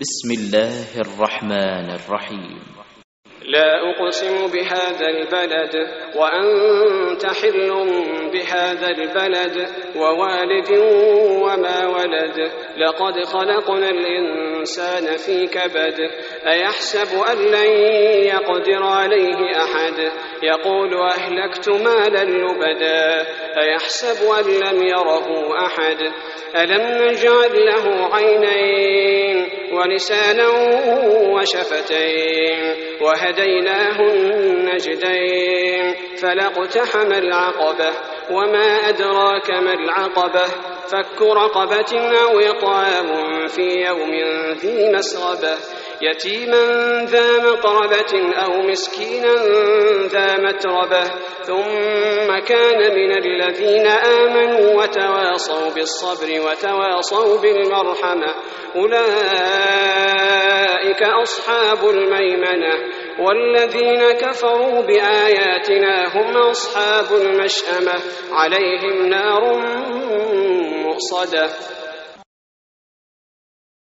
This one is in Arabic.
بسم الله الرحمن الرحيم. لا أقسم بهذا البلد وأنت حل بهذا البلد ووالد وما ولد لقد خلقنا الإنسان في كبد أيحسب أن لن يقدر عليه أحد يقول أهلكت مالا لبدا أيحسب أن لم يره أحد ألم نجعل له عينين ولسانا وشفتين وهديناه النجدين فلاقتحم العقبة وما أدراك ما العقبة فك رقبة أو إطعام في يوم ذي مسغبة يتيما ذا مقربة أو مسكينا ذا متربة ثم كان من الذين آمنوا وتواصوا بالصبر وتواصوا بالمرحمة أولئك أصحاب الميمنة والذين كفروا بآياتنا هم أصحاب المشأمة عليهم نار مؤصدة